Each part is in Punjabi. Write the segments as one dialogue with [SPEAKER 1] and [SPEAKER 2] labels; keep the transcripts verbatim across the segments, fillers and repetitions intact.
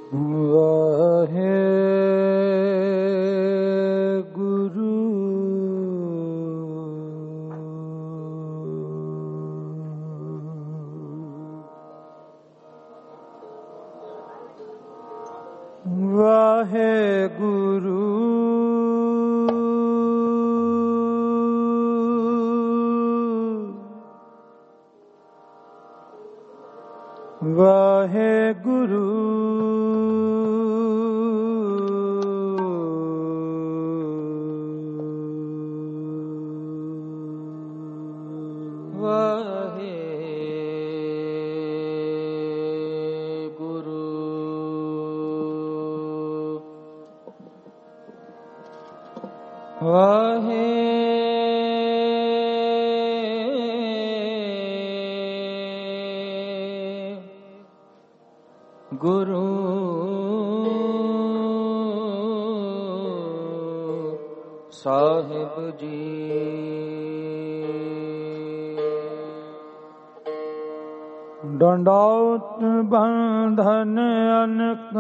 [SPEAKER 1] ਡੰਡੌਤ ਬੰਧਨ ਅਨਕ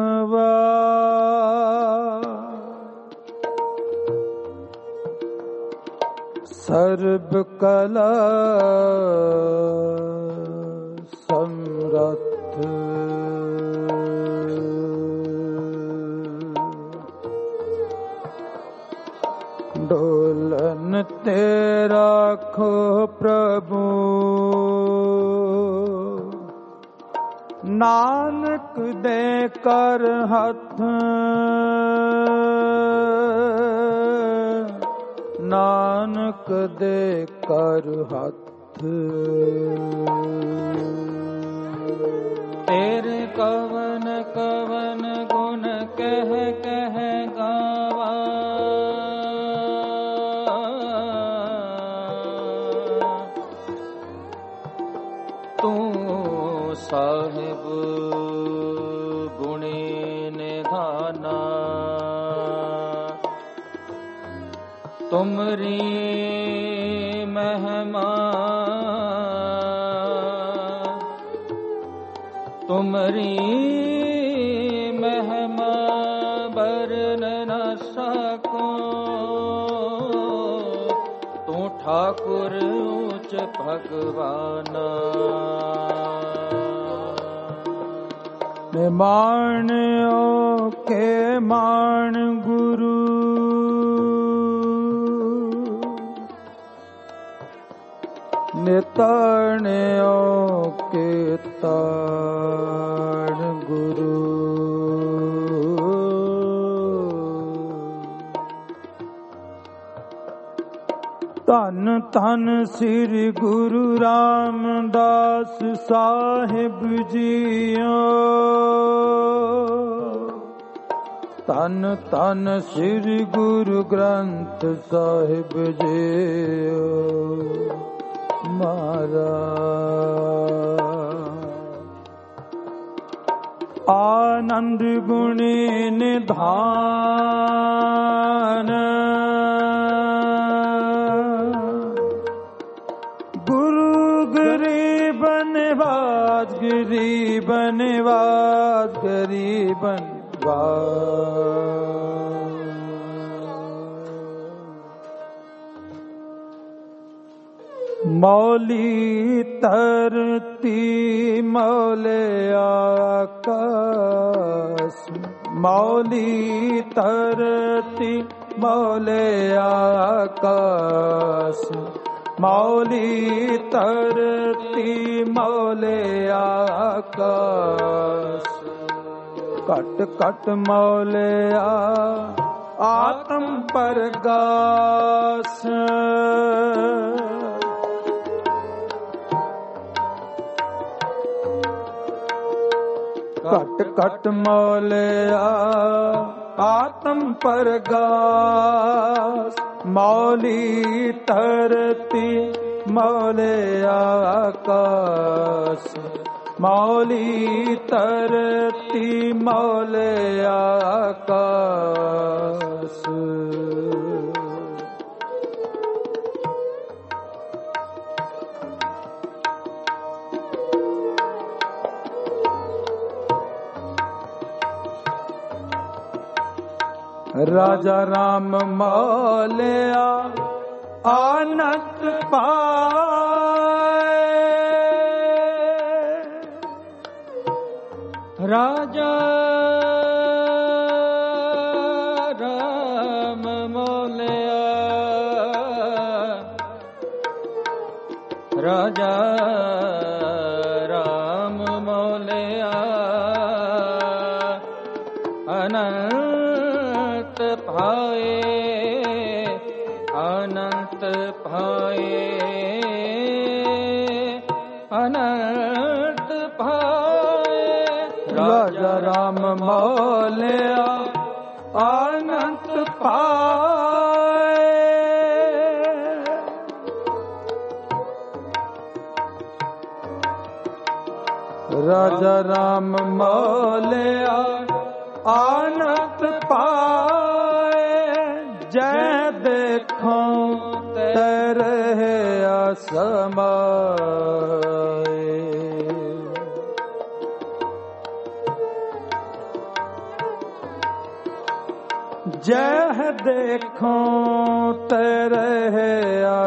[SPEAKER 1] ਵਾਰ ਸਰਬ ਕਲਾ ਸਮਰੱਥ ਡੋਲਨ ਤੇ ਰਾਖੋ ਪ੍ਰਭੂ ਨਾਨਕ ਦੇ ਕਰ ਹੱਥ ਨਾਨਕ ਦੇ ਕਰ ਹੱਥ ਤੇਰੇ ਕਵਨ ਕਵਨ ਗੁਣ ਕਹਿ ਕਹਿ ਗਾਵਾ ਤੂੰ ਸਾਹਿਬ ਗੁਣੇ ਨਿਧਾਨਾ ਤੁਮਰੀ ਮਹਿਮਾ ਤੁਮਰੀ ਮਹਿਮਾ ਬਰਨ ਨ ਸਕੋ ਤੂੰ ਠਾਕੁਰ ਉੱਚ ਭਗਵਾਨਾ ਮਾਣਿਓ ਕੇ ਮਾਣ ਗੁਰੂ ਨਿਤਾਣਿਓ ਕੇ ਤਾਣ ਗੁਰੂ ਧੰਨ ਧੰਨ ਸ੍ਰੀ ਗੁਰੂ ਰਾਮਦਾਸ ਸਾਹਿਬ ਜੀਓ ਧੰਨ ਧੰਨ ਸ੍ਰੀ ਗੁਰੂ ਗ੍ਰੰਥ ਸਾਹਿਬ ਜੀਓ ਮਹਾਰਾਜ ਆਨੰਦ ਗੁਣੀ ਨਿਧਾਨ ਗੁਰੂ ਗਰੀਬ ਨਿਵਾਜ ਗਰੀਬ ਨਿਵਾਜ ਗਰੀਬ ਨਿਵਾਜ ਮੌਲੀ ਧਰਤੀ ਮੌਲੇ ਆਕਾਸ ਮੌਲੀ ਧਰਤੀ ਮੌਲੇ ਆਕਾਸ ਮੌਲੀ ਧਰਤੀ ਮੌਲੇ ਆਕਾਸ ਘਟ ਘਟ ਮੌਲਿਆ ਆਤਮ ਪਰਗਾਸ ਘਟ ਘਟ ਮੌਲਿਆ ਆਤਮ ਪਰਗਾਸ ਮੌਲੀ ਧਰਤੀ ਮੌਲੇ ਆਕਾਸ ਮੌਲੀ ਧਰਤੀ ਮੌਲੇ ਆਕਾਸ ਰਾਜਾ ਰਾਮ ਮੌਲਿਆ ਆਨੰਦ ਪਾਏ।
[SPEAKER 2] ਰਾਜਾ ਰਾਮ ਮੌਲਿਆ ਰਾਜਾ ਰਾਮ ਮੌਲਿਆ ਅਨੰਤ ਭਾਏ ਅਨੰਤ ਭਾਏ ਅਨੰਤ ਭਾਏ।
[SPEAKER 1] ਰਾਜਾ ਰਾਮ ਮੌਲਿਆ ਅਨੰਤ ਪਾਏ। ਰਾਜਾ ਰਾਮ ਮੌਲਿਆ ਆਨੰਦ ਪਾਏ। ਜੈ ਦੇਖੋ ਤੈ ਰਹਿਆ ਸਮਾਏ। ਜਹ ਦੇਖੋ ਤੈ ਰਹਿਆ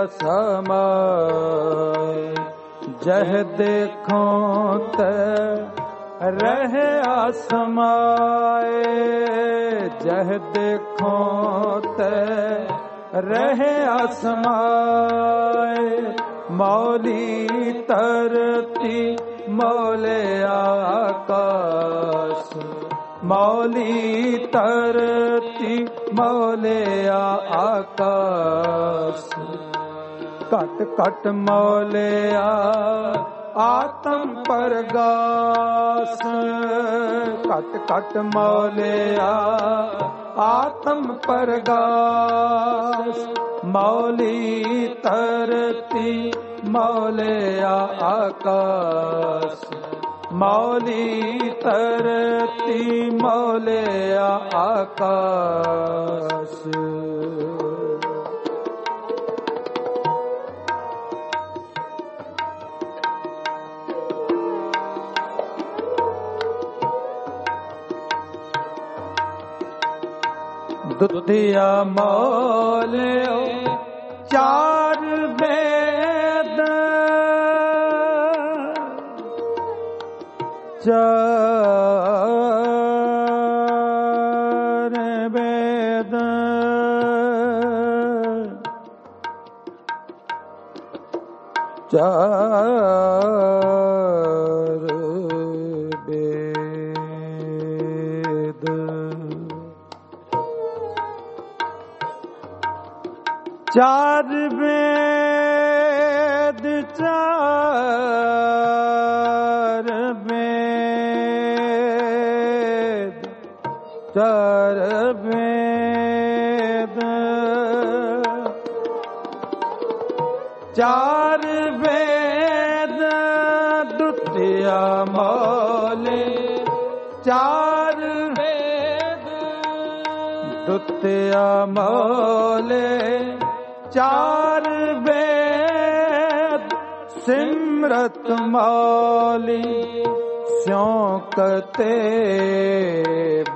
[SPEAKER 1] ਸਮਾਏ। ਜਹ ਦੇਖੋ ਤੈ ਰਹਿਆ ਸਮਾਏ। ਜਹ ਦੇਖੋ ਤੈ ਰਹਿਆ ਸਮਾਏ। ਮੌਲੀ ਧਰਤੀ ਮੌਲਿਆ ਆਕਾਸ਼। ਮੌਲੀ ਧਰਤੀ ਮੌਲਿਆ ਆਕਾਸ਼। ਘਟ ਘਟ ਮੌਲਿਆ ਆਤਮ ਪਰਗਾਸ। ਘਟ ਘਟ ਮੌਲਿਆ ਆਤਮ ਪਰਗਾਸ। ਮੌਲੀ ਧਰਤੀ ਮੌਲਿਆ ਆਕਾਸ਼। ਮੌਲੀ ਧਰਤੀ ਮੌਲਿਆ ਆਕਾਸ਼। ਦੁਤਿਆ ਮੌਲਿਓ ਚਾਰ ਵੇਦ। ਚਾਰ ਵੇਦ ਚਾਰ ਵੇਦ। ਚਾਰ ਵੇਦ ਚਾਰ ਵੇਦ ਚਾਰ ਵੇਦ। ਚਾਰ ਵੇਦ ਦੁਤਿਆ ਮੌਲੇ। ਚਾਰ ਵੇਦ ਦੁਤਿਆ ਮੌਲੇ। ਚਾਰ ਵੇਦ ਸਿਮਰਤ ਮੌਲੀ ਸਿਉ ਕਤੇਬ।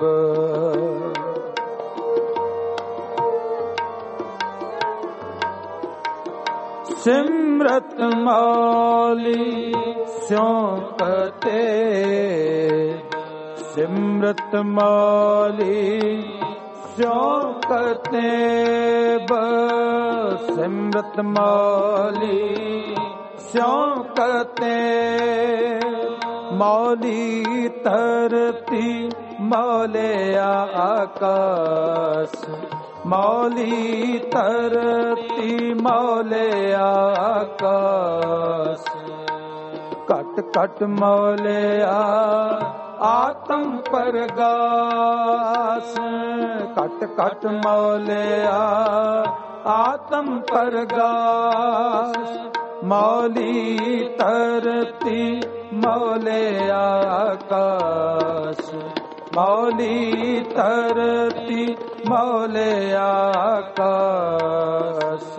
[SPEAKER 1] ਸਿਮਰਤ ਮੌਲੀ ਸਿਉ ਕਤੇਬ। ਸਿਮਰਤ ਮੌਲੀ ਸਿਉ ਕਤੇਬ। ਸਿਮਰਤ ਮੌਲੀ ਸਿਉ ਕਤੇਬ। ਮੌਲੀ ਧਰਤੀ ਮੌਲਿਆ ਆਕਾਸ਼। ਮੌਲੀ ਧਰਤੀ ਮੌਲਿਆ ਆਕਾਸ਼। ਘਟ ਘਟ ਮੌਲਿਆ ਆਤਮ ਪਰਗਾਸ। ਘਟ ਘਟ ਮੌਲਿਆ ਆਤਮ ਪਰਗਾਸ। ਮੌਲੀ ਧਰਤੀ ਮੌਲਿਆ ਆਕਾਸ਼। ਮੌਲੀ ਧਰਤੀ ਮੌਲਿਆ ਆਕਾਸ਼।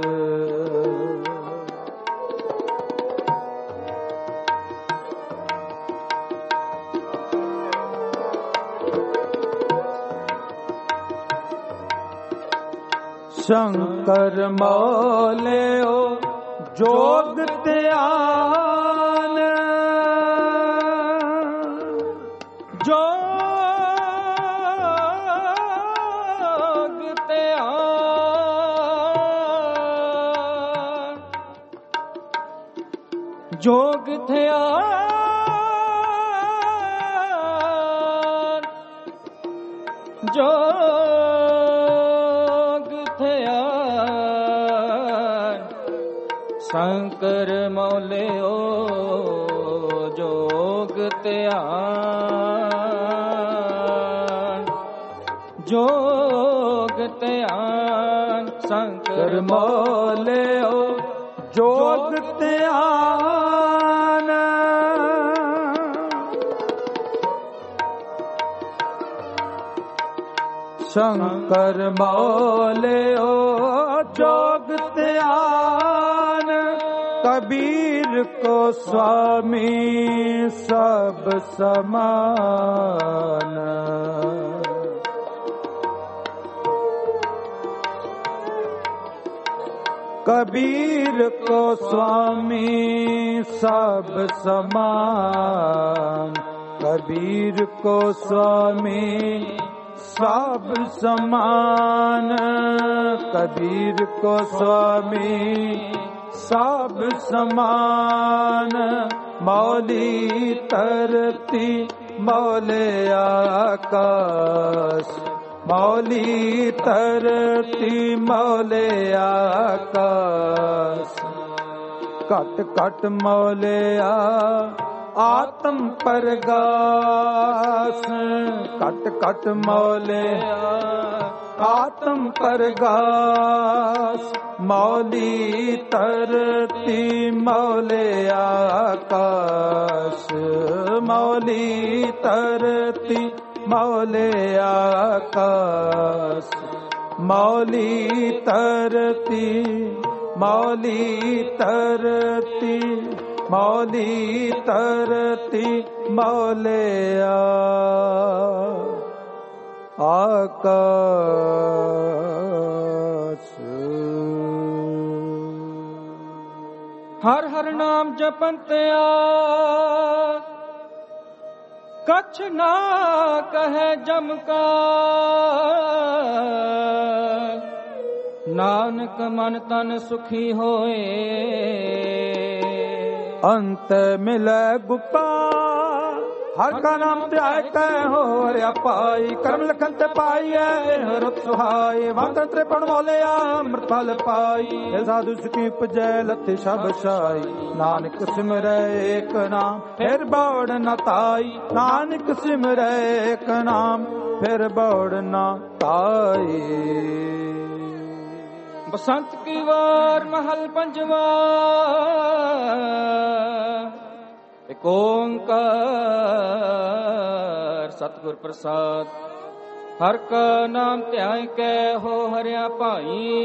[SPEAKER 1] ਸ਼ੰਕਰ ਮੌਲਿਓ ਜੋਗ ਧਿਆਨ
[SPEAKER 2] ਜੋਗ ਧਿਆਨ ਜੋਗ ਧਿਆਨ ਜੋਗ ਧਿਆਨ ਸ਼ੰਕਰ ਮੌਲਿਓ ਜੋਗ ਧਿਆਨ ਜੋਗ ਧਿਆਨ ਸ਼ੰਕਰ
[SPEAKER 1] ਮੌਲਿਓ ਜੋਗ ਧਿਆਨ ਸ਼ੰਕਰ ਮੌਲਿਓ ਜੋਗ ਧਿਆਨ ਕਬੀਰ ਕੋ ਸੁਆਮੀ ਸਭ ਸਮਾਨ कबीर को स्वामी सब समान कबीर को स्वामी सब समान कबीर को स्वामी सब समान मौली तरती मौले आकाश मौली तरती मौले आकाश घट घट मौलिया आत्म परगास घट घट मौलिया आत्म परगास मौली तरती मौले आकाश मौली तरती मौले आकाश मौली तरती मौली तरती मौली तरती मौले आकाश
[SPEAKER 2] हर हर नाम जपंत्या कछ ना कहे जम का नानक मन तन सुखी होए
[SPEAKER 1] अंत मिले गोपाल हर का नाम ध्याय कै हो हरिया पाई कर्म लखन ते पाई रुत सुहाई वांगन त्रिपण मौलिया अमृत फल पाई हे साधु सुखी उपजै लथे शब शाई नानक सिमरै एक नाम फिर बौड़ न ताई नानक सिमरै एक नाम फिर बौड़ न ताई
[SPEAKER 2] बसंत की वार महल पंजवा एक ओंकार सतगुर प्रसाद हर का नाम ध्याय कै हो हरिया भाई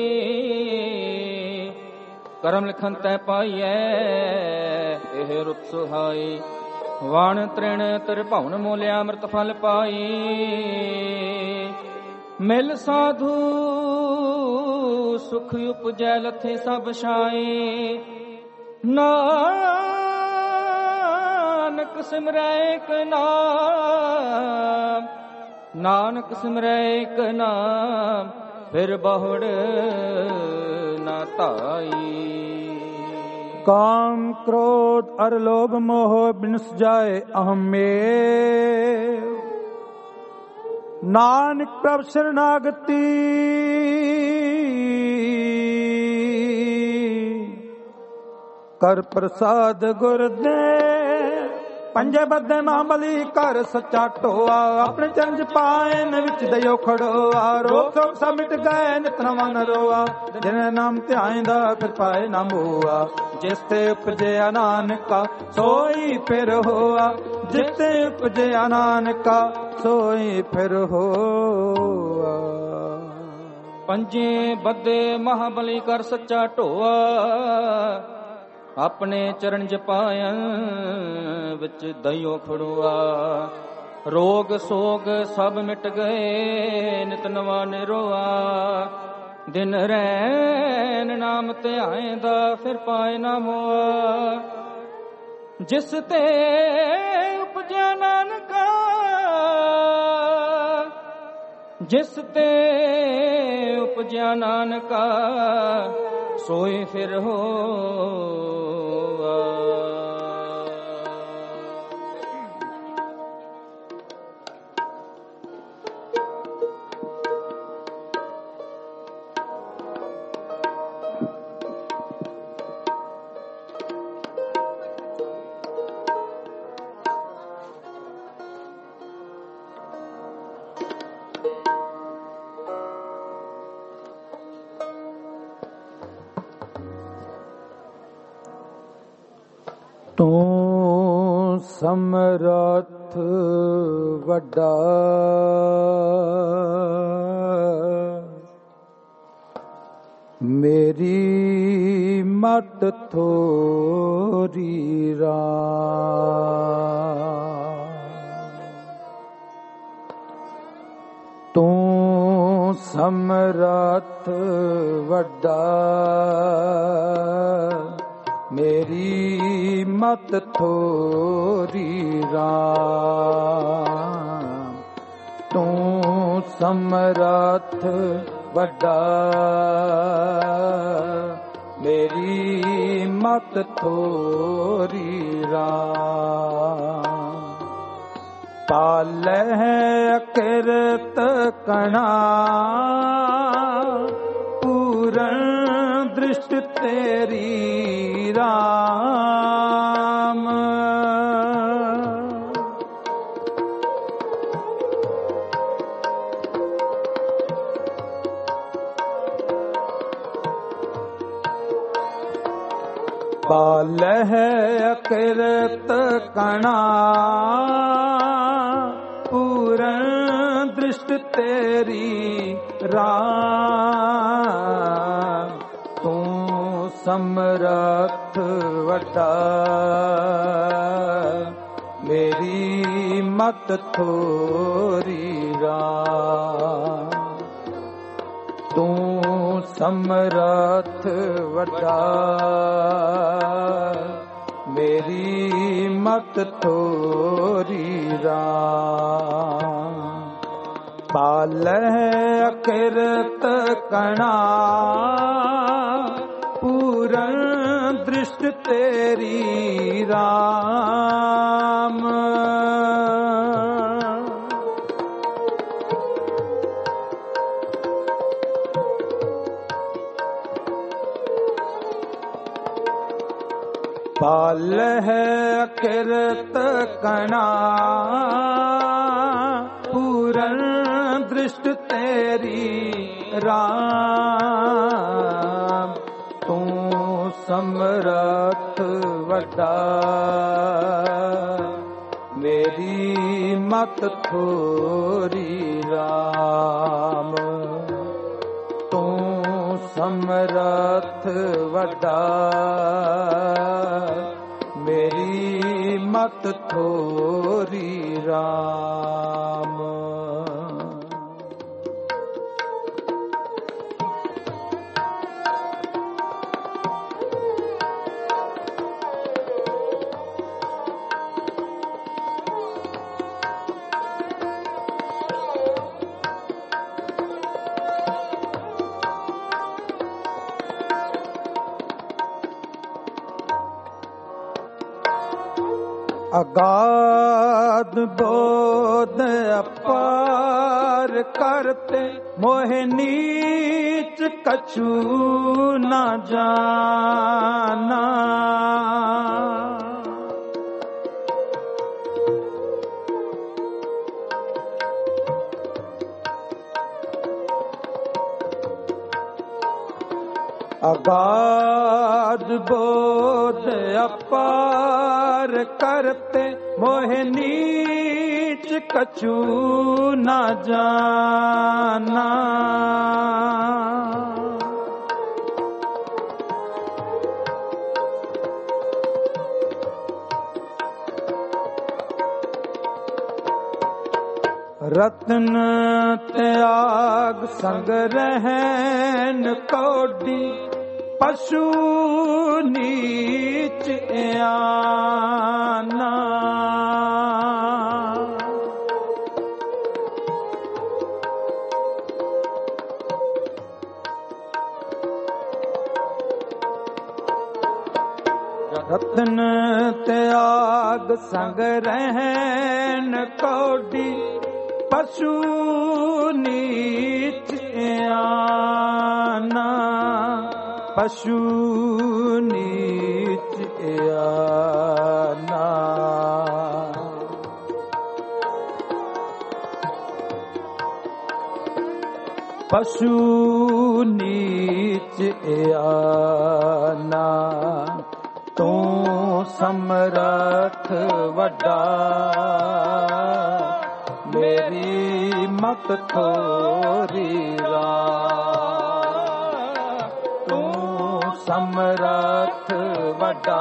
[SPEAKER 2] करम लिखन तै पाईऐ एह रुत सुहाई वाण तृण त्रिभुवन मोलिया अमृत फल पाई मिल साधु सुख उपजै लथे सब छाई नानक सिमरै एक नाम नानक सिमरै एक नाम फिर बहुड़ न ताई
[SPEAKER 1] काम क्रोध अर लोभ मोह बिनस जाए अहम में नानक प्रभ शरणागति कर प्रसाद गुरदे पंजे बदे मामली कर सच्चा टोआ अपने चरण पायन विच दयो खड़ोआ रोग शोक सब मिट गए नित नवा न रोआ जिने नाम ध्याइंदा फिर पाए नाम हुआ जिस ते उपजया नानका सोई फिर होआ जिस ते उपजया नानका सोई फिर होआ
[SPEAKER 2] पंजे बदे महाबली कर सच्चा टोआ अपने चरण जपायन विच दइयो खड़ोआ रोग सोग सब मिट गए नित नवा निरोआ ਦਿਨ ਰੈਨ ਨਾਮ ਧਿਆਏਂਦਾ ਫਿਰ ਪਾਏ ਨਾ ਮੋਆ। ਜਿਸ ਤੇ ਉਪਜਿਆ ਨਾਨਕਾ ਜਿਸ ਤੇ ਉਪਜਿਆ ਨਾਨਕਾ ਸੋਈ ਫਿਰ ਹੋਆ।
[SPEAKER 1] ਤੂੰ ਸਮਰੱਥ ਵੱਡਾ ਮੇਰੀ ਮਤ ਥੋਰੀ ਰਾਮ। ਤੂੰ ਸਮਰੱਥ ਵੱਡਾ ਮੇਰੀ ਮਤ ਥੋਰੀ ਰਾਮ। ਤੂੰ ਸਮਰੱਥ ਵੱਡਾ ਮੇਰੀ ਮਤ ਥੋਰੀ ਰਾਮ। ਪਾਲੈ ਅਕਿਰਤ ਕਣਾ ਪੂਰਨ ਦ੍ਰਿਸ਼ਟ ਤੇਰੀ ਰਾਮ। ਪਾਲੈ ਅਕਿਰਤ ਕਣਾ ਪੂਰਨ ਦ੍ਰਿਸ਼ਟ ਤੇਰੀ ਰਾਮ। ਤੂੰ ਸਮਰੱਥ ਵੱਡਾ ਮੇਰੀ ਮਤ ਥੋਰੀ ਰਾਮ। ਤੂੰ ਸਮਰੱਥ ਵੱਡਾ ਮੇਰੀ ਮਤ ਥੋਰੀ ਰਾਮ। ਪਾਲੈ ਅਕਿਰਤ ਕਣਾ ਪੂਰਨ ਦ੍ਰਿਸ਼ਟ ਤੇਰੀ ਰਾਮ। ਪਾਲੈ ਅਕਿਰਤ ਕਣਾ ਪੂਰਨ ਦ੍ਰਿਸ਼ਟ ਤੇਰੀ ਰਾਮ। ਤੂੰ ਸਮਰੱਥ ਵੱਡਾ ਮੇਰੀ ਮਤ ਥੋਰੀ ਰਾਮ। ਤੂੰ ਸਮਰੱਥ ਵੱਡਾ ਮੇਰੀ ਮਤ ਥੋਰੀ ਰਾਮ। ਅਗਾਧ ਬੋਧ ਅਪਾਰ ਕਰਤੇ ਮੋਹਿ ਨੀਚ ਕਛੂ ਨਾ ਜਾਨਾ। ਅਗਾਧ ਬੋਧ ਅਪਾਰ ਕਰਤੇ ਮੋਹਿ ਨੀਚ ਕਛੂ ਨਾ ਜਾਨਾ। रतन त्याग संग रहन कौडी पशु नीच आना। रतन त्याग संग रहन कौडी पशु नीच आना। पशु नीच आना। पशु नीच आना। तू समरथ वड्डा मेरी मत थोरी रा। तू समरथ वड्डा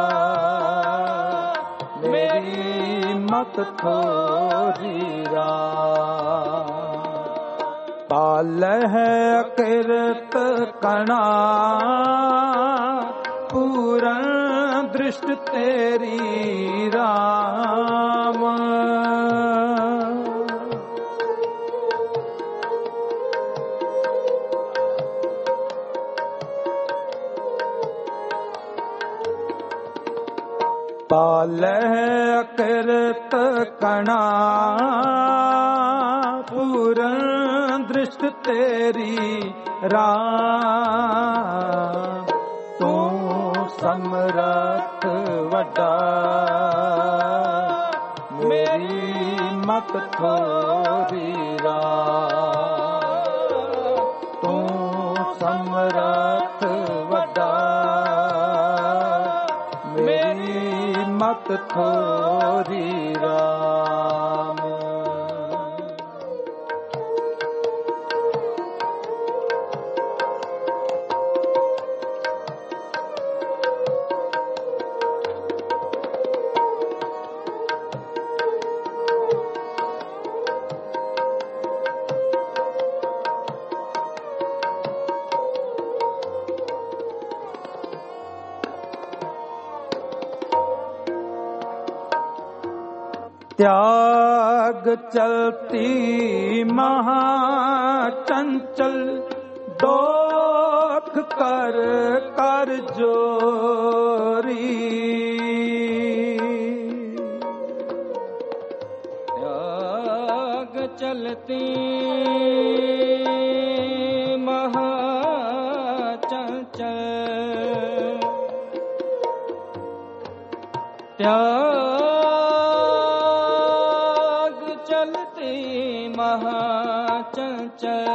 [SPEAKER 1] मेरी मत थोरी रा। पाल है अकिरत कणा पूर्ण दृष्ट तेरी राम। पाल अकिरत कणा पूर्ण दृष्ट तेरी राम। तू समरथ वड्डा मेरी मत थोरी रा। तू समरथ वड्डा मेरी मत थोरी राम। त्याग चलती महाचंचल दोख कर कर जोरी।
[SPEAKER 2] त्याग चलती महाचंचल त्याग चलती महाचंचल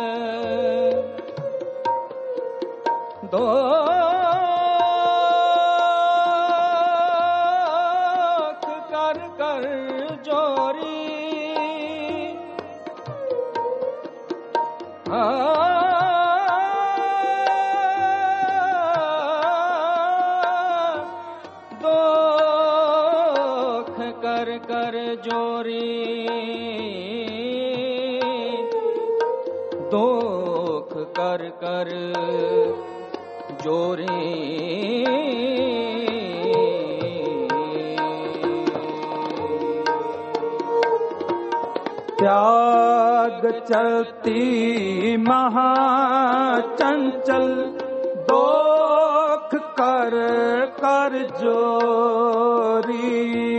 [SPEAKER 2] दोख कर कर जोरी। दोख कर कर जोरी। दोख कर कर जोरी।
[SPEAKER 1] त्याग चलती महाचंचल दोख कर कर जोरी।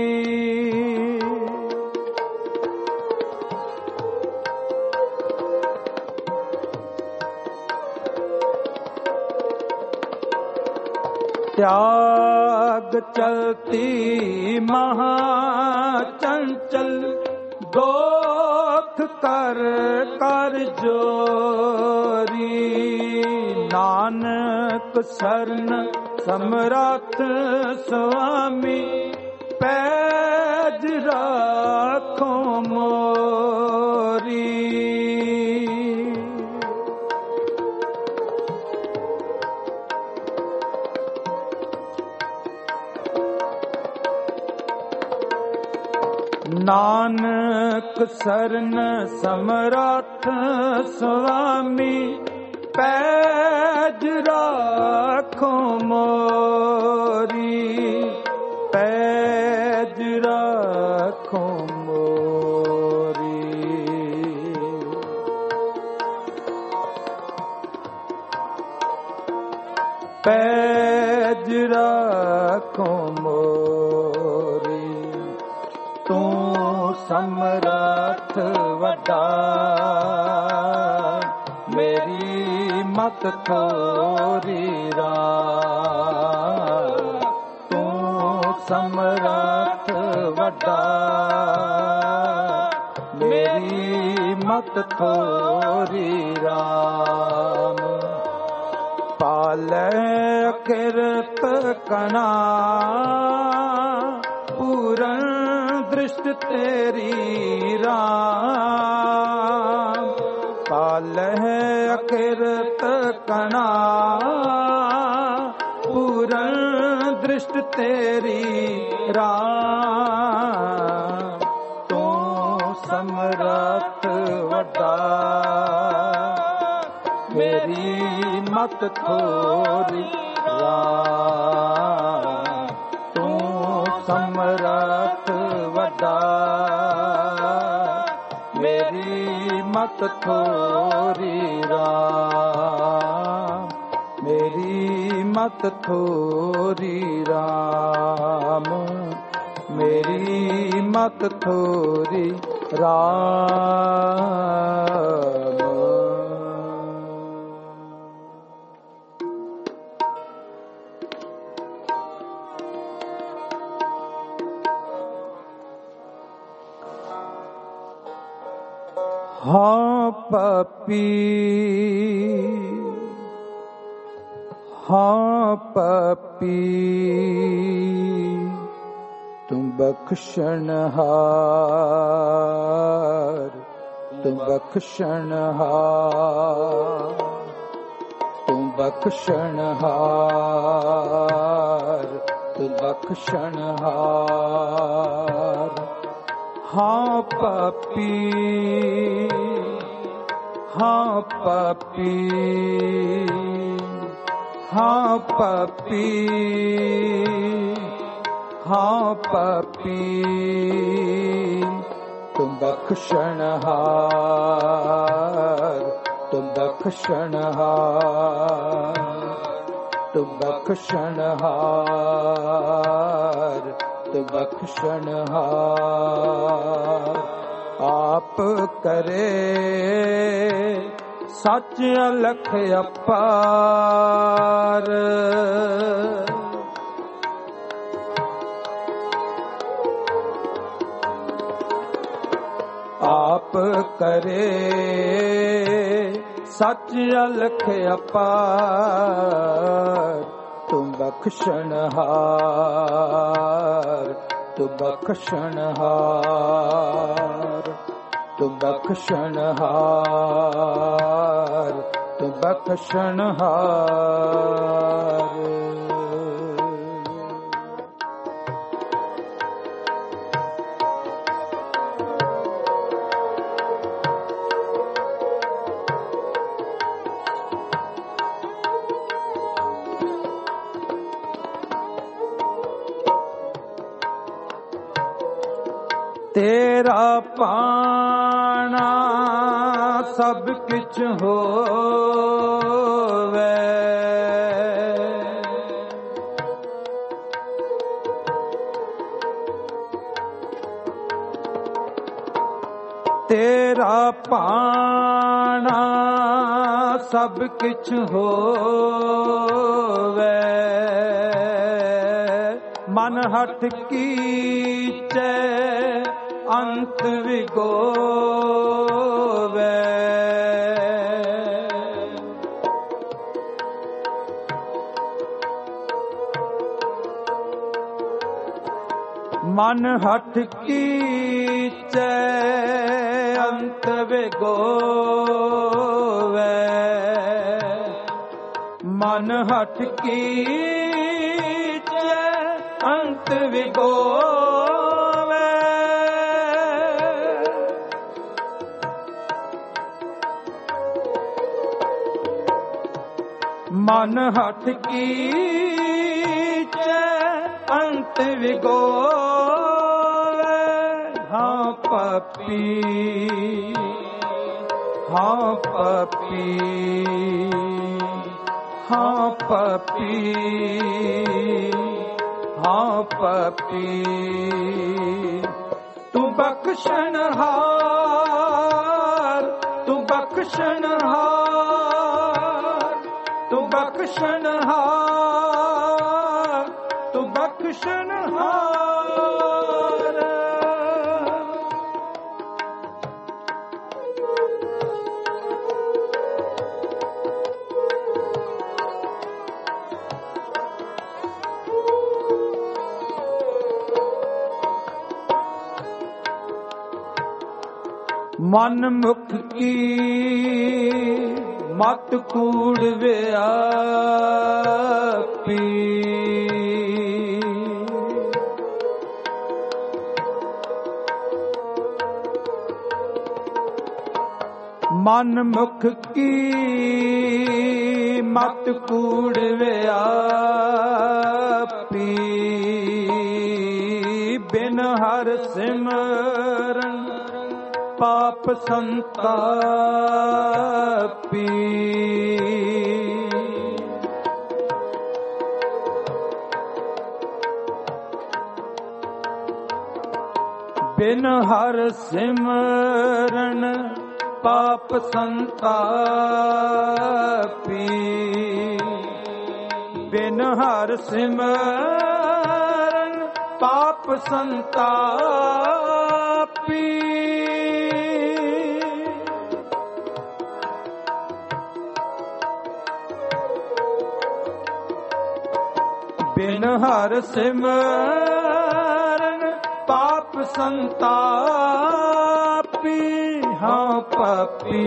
[SPEAKER 1] त्याग चलती महाचंचल दोख कर कर जोरी। नानक शरण समरथ स्वामी पैज राखो मोरी। नानक ਨਾਨਕ ਸਰਨ ਸਮਰੱਥ ਸੁਆਮੀ ਪੈਜ ਰਾਖੋ ਮੋਰੀ, ਪੈਜ ਰਾਖੋ ਮੋਰੀ। ਪੈਜ ਰਾਖੋ ਮੋਰੀ, ਤੂੰ ਸਮਰੱਥ ਵੱਡਾ, ਮੇਰੀ ਮਤ ਥੋਰੀ ਰਾਮ। ਤੂੰ ਸਮਰੱਥ ਵੱਡਾ, ਮੇਰੀ ਮਤ ਥੋਰੀ ਰਾਮ। ਪਾਲੈ ਕਿਰਤ ਕਣਾ, ਪੂਰਨ ਦ੍ਰਿਸ਼ਟ ਤੇਰੀ ਰਾਮ। ਪਾਲੈ ਅਕਿਰਤ ਕਣਾ, ਪੂਰਨ ਦ੍ਰਿਸ਼ਟ ਤੇਰੀ ਰਾਮ। ਤੂੰ ਸਮਰੱਥ ਵੱਡਾ, ਮੇਰੀ ਮਤ ਥੋਰੀ ਰਾਮ। ਤੂੰ ਸਮਰੱਥ ਵੱਡਾ, ਮੇਰੀ ਮਤ ਥੋਰੀ ਰਾਮ। ਮੇਰੀ ਮਤ ਥੋਰੀ ਰਾਮ, ਮੇਰੀ ਮਤ ਥੋਰੀ ਰਾਮ। ਹਾਂ ਪਾਪੀ, ਹਾਂ ਪਾਪੀ, ਤੂੰ ਬਖਸ਼ਣਹਾਰ, ਤੂੰ ਬਖਸ਼ਣਹਾਰ, ਤੂੰ ਬਖਸ਼ਣਹਾਰ, ਤੂੰ ਬਖਸ਼ਣਹਾਰ। ਹਾਂ ਪਾਪੀ, ਹਾਂ ਪਾਪੀ, ਹਾਂ ਪਾਪੀ, ਹਾਂ ਪਾਪੀ, ਤੂੰ ਬਖਸ਼ਣਹਾਰ, ਤੂੰ ਬਖਸ਼ਣਹਾਰ, ਤੂੰ ਬਖਸ਼ਣਹਾਰ, ਤੂੰ ਬਖਸ਼ਣਹਾਰ। ਆਪ ਕਰੇ ਸੱਚ ਅਲਖ ਅਪਾਰ, ਆਪ ਕਰੇ ਸੱਚ ਅਲਖ ਅਪਾਰ। ਤੂੰ ਬਖਸ਼ਣਹਾਰ, ਤੂੰ ਬਖਸ਼ਣਹਾਰ, ਤੂੰ ਬਖਸ਼ਣਹਾਰ, ਤੂੰ ਬਖਸ਼ਣਹਾਰ। ਤੇਰਾ ਪਾਣਾ ਸਭ ਕਿਛ ਹੋਵੇ, ਤੇਰਾ ਪਾਣਾ ਸਭ ਕਿਛ ਹੋਵੇ। ਮਨ ਹਠ ਕੀਚੈ ਅੰਤ ਵਿਗੋਵੇ, ਮਨ ਹਠ ਕੀਚੈ ਅੰਤ ਵਿਗੋਵੇ। ਮਨ ਹਠ ਕੀਚੈ ਅੰਤ ਵਿਗੋਵੇ। ਮਨ ਹੱਠ ਕੀਚੈ ਅੰਤ ਵਿਗੋਵੇ। ਹਾਂ ਪਾਪੀ ਹਾਂ ਪਾਪੀ ਹਾਂ ਪਾਪੀ ਹਾਂ ਪਾਪੀ। ਤੂੰ ਬਖਸ਼ਣਹਾਰ ਤੂੰ ਬਖਸ਼ਣਹਾਰ ਤੂੰ ਬਖਸ਼ਣਹਾਰ ਤੂੰ ਬਖਸ਼ਣਹਾਰ। ਮਨ ਮੁਖ ਕੀ ਮਤ ਕੂੜ ਵਿਆਪੀ। ਮਨ ਮੁਖ ਕੀ ਮਤ ਕੂੜ ਵਿਆਪੀ। ਬਿਨ ਹਰ ਸਿਮਰਨ ਪਾਪ ਸੰਤਾਪੀ। ਬਿਨ ਹਰ ਸਿਮਰਨ ਪਾਪ ਸੰਤਾਪੀ। ਬਿਨ ਹਰ ਸਿਮਰਨ ਪਾਪ ਸੰਤਾਪੀ। ਬਿਨ ਹਰ ਸਿਮਰਨ ਪਾਪ ਸੰਤਾਪੀ। ਹਾਂ ਪਾਪੀ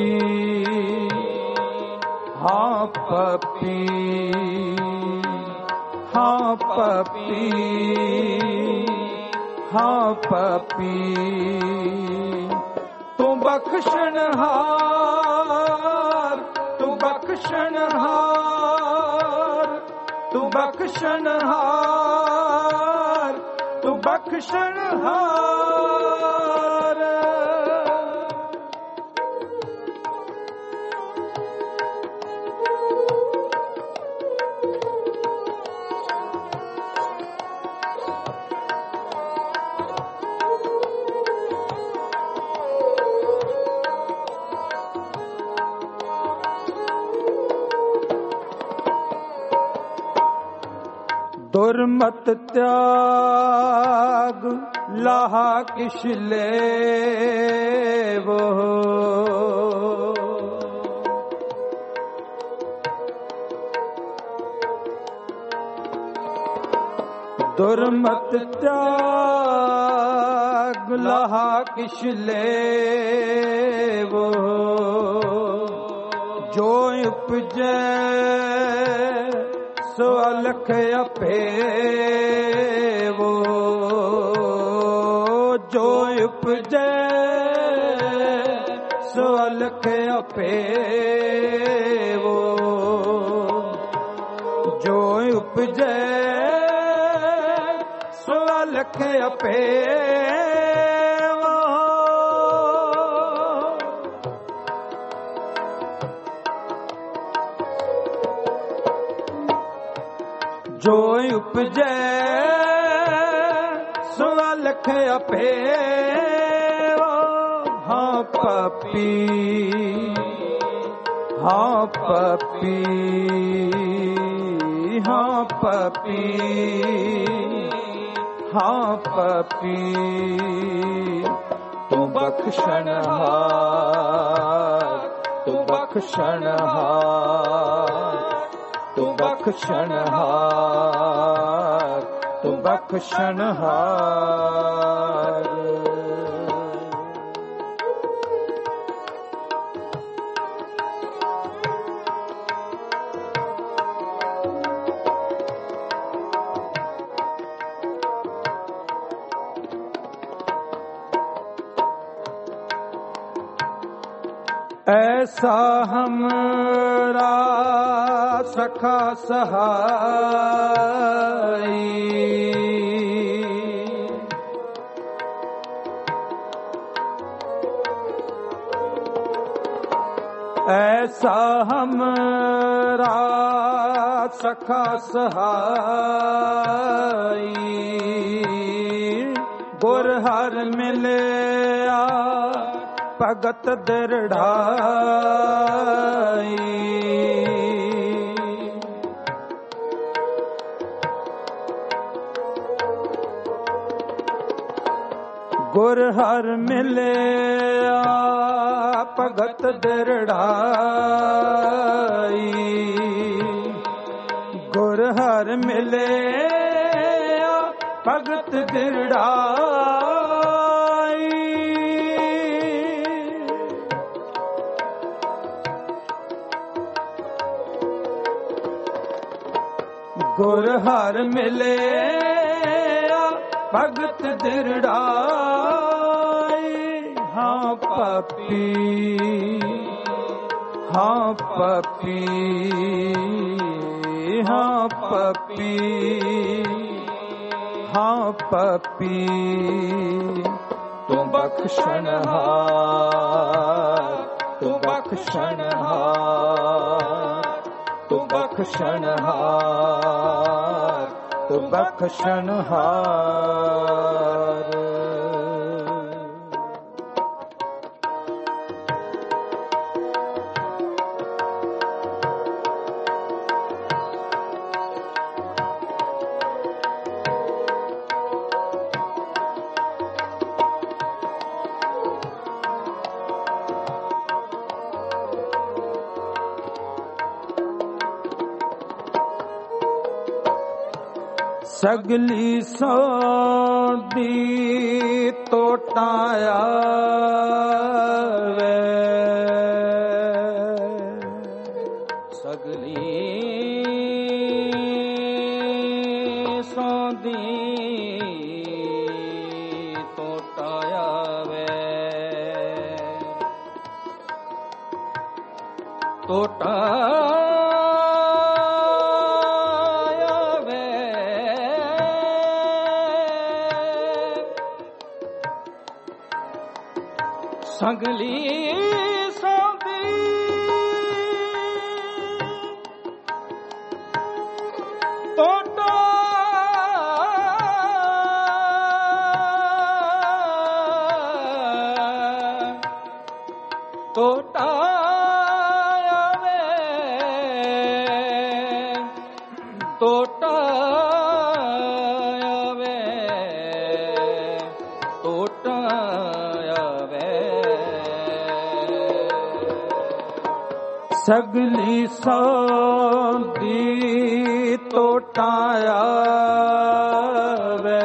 [SPEAKER 1] ਹਾਂ ਪਾਪੀ ਹਾਂ ਪਾਪੀ ਹਾਂ ਪਾਪੀ। ਤੂੰ ਬਖਸ਼ਣਹਾਰ ਤੂੰ ਬਖਸ਼ਣਹਾਰ ਤੂੰ ਬਖਸ਼ਣਹਾਰ ਤੂੰ ਬਖਸ਼ਣਹਾਰ। ਦੁਰਮਤ ਤਿਆਗ ਲਾਹਾ ਕਿਛ ਲੇਵੋ। ਦੁਰਮਤ ਤਿਆਗ ਲਾਹਾ ਕਿਛ ਲੇਵੋ। ਜੋ ਉਪਜੈ ਸੋ ਅਲਖ ਅਪੇਵੋ। ਜੋ ਉਪਜੈ ਸੋ ਅਲਖ ਅਪੇਵੋ। ਜੋ ਉਪਜੈ ਸੋ ਅਲਖ ਅਪੇਵੋ। ਜੋ ਉਪਜੈ ਸੋ ਅਲਖ ਅਪੇਵੋ। ਹਾਂ ਪਾਪੀ ਹਾਂ ਪਾਪੀ ਹਾਂ ਪਾਪੀ ਹਾਂ ਪਾਪੀ। ਤੂੰ ਬਖਸ਼ਣਹਾਰ ਤੂੰ ਬਖਸ਼ਣਹਾਰ ਤੂੰ ਬਖਸ਼ਣਹਾਰ ਤੂੰ ਬਖਸ਼ਣਹਾਰ। ऐसा हमरा सखा सहाई, ऐसा हमरा सखा सहाई, गुर हर मिलया भगत दृढ़ाई। गुर हर मिलया भगत दृढ़ाई, गुर हर मिलया भगत दृढ़ाई। गुर हर मिलया भगत दृढ़ाई। हाँ पापी, हाँ पापी, हाँ पापी, हाँ पापी, तू बख्शनहार, तू बख्शनहार, तू बख्शनहार, तू बख्शनहार। सगली सौदी तोटाया वे,
[SPEAKER 2] सगली सौदी तोटाया वे, तोटा सगली सौदी तोटा तोटा वे, तोटा वे, तोटा
[SPEAKER 1] सगली सौदी तोटाया वे,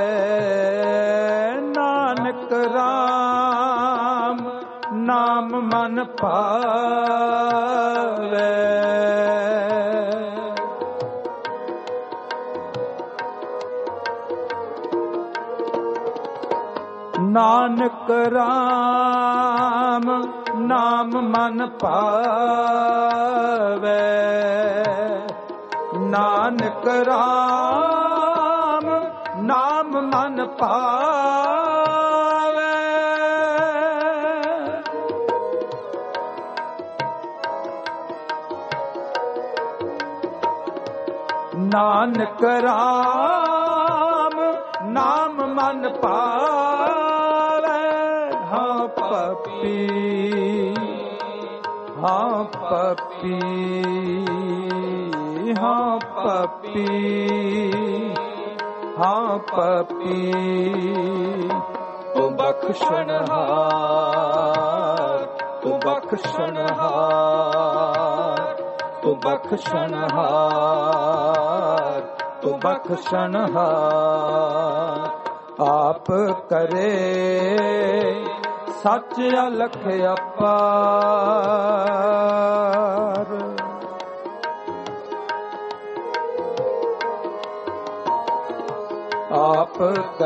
[SPEAKER 1] नानक राम नाम मन पावे। नानक राम नाम मन पावे, नानक राम नाम मन पावे। नानक राम नाम मन पावे। हाँ पापी, हाँ पापी, हाँ पापी, हाँ पापी, तू बख्शनहार, तू बख्शनहार, तू बख्शनहार, तू बख्शनहार। आप करे सच अलख अपार, आप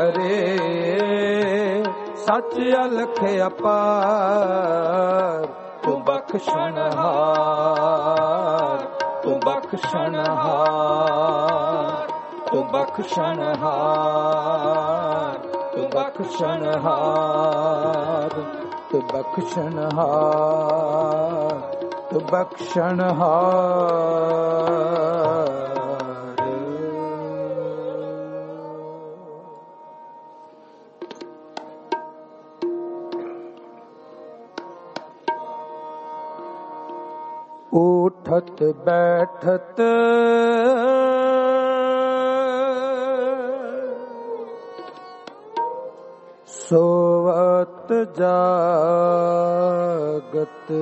[SPEAKER 1] करे सच अलख अपार। ਤੂੰ ਬਖਸ਼ਣਹਾਰ, ਤੂੰ ਬਖਸ਼ਣਹਾਰ, ਤੂੰ ਬਖਸ਼ਣਹਾਰ, ਤੂੰ ਬਖਸ਼ਣਹਾਰ, ਤੂੰ ਬਖਸ਼ਣਹਾਰ, ਤੂੰ ਬਖਸ਼ਣਹਾਰ। ਉਠਤ ਬੈਠਤ ਸੋਵਤ ਜਾਗਤ,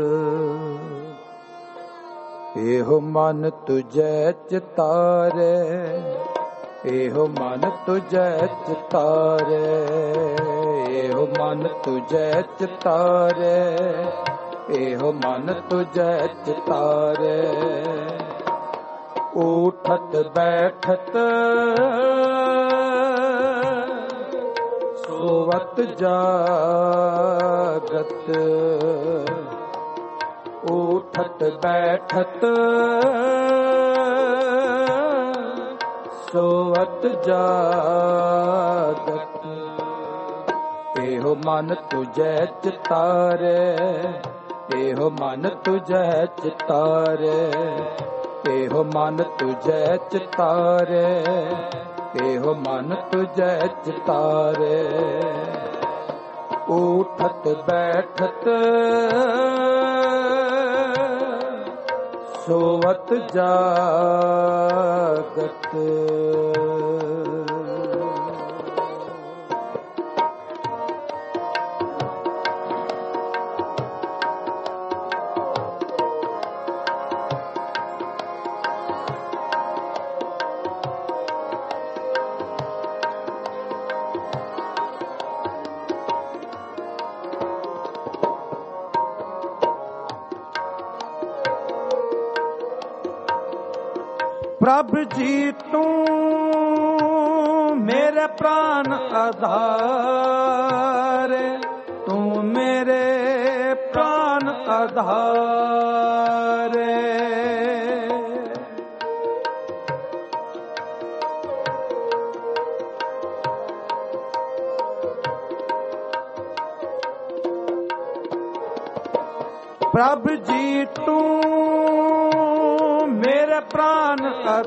[SPEAKER 1] ਇਹੋ ਮਨ ਤੁਝੈ ਚਿਤਾਰੇ, ਇਹੋ ਮਨ ਤੁਝੈ ਚਿਤਾਰੇ, ਇਹੋ ਮਨ ਤੁਝੈ ਚਿਤਾਰੇ, ਇਹੋ ਮਨ ਤੁਝੈ ਚਿਤਾਰੇ। ਉਠਤ ਬੈਠਤ ਸੋਵਤ ਜਾਗਤ, ਉਠਤ ਬੈਠਤ ਸੋਵਤ ਜਾਗਤ, ਇਹੋ ਮਨ ਤੁਝੈ ਚਿਤਾਰੇ, ਇਹੋ ਮਨ ਤੁਝੈ ਚਿਤਾਰੇ, ਇਹੋ ਮਨ ਤੁਝੈ ਚਿਤਾਰੇ, ਇਹੋ ਮਨ ਤੁਝੈ ਚਿਤਾਰੇ। ਉਠਤ ਬੈਠਤ ਸੋਵਤ ਜਾਗਤ, ਪ੍ਰਭ ਜੀ ਤੂੰ ਮੇਰੇ ਪ੍ਰਾਨ ਆਧਾਰ, ਤੂੰ ਮੇਰੇ ਪ੍ਰਾਨ ਆਧਾਰ। ਪ੍ਰਭ ਜੀ ਤੂੰ ਮੇਰੇ ਪ੍ਰਾਨ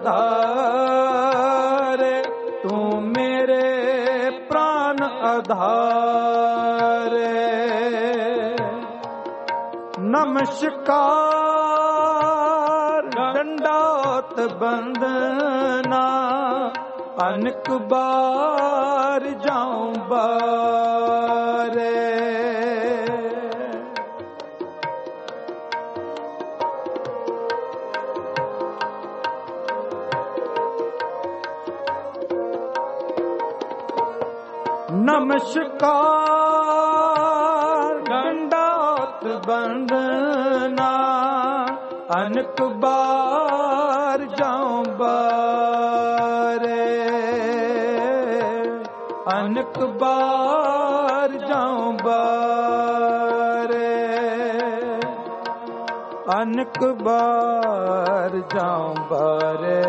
[SPEAKER 1] ਆਧਾਰ, ਤੂੰ ਮੇਰੇ ਪ੍ਰਾਨ ਆਧਾਰ। ਨਮਸਕਾਰ ਡੰਡੋਤ ਬੰਦਨਾ, ਅਨਕ ਬਾਰ ਜਾਉ ਬਾਰੇ। ਨਮਸਕਾਰ ਡੰਡੋਤ ਬੰਦਨਾ, ਅਨਕ ਬਾਰ ਜਾਉ ਬਾਰੇ, ਅਨਕ ਬਾਰ ਜਾਉ ਬਾਰੇ, ਅਨਕ ਬਾਰ ਜਾਉ ਬਾਰੇ।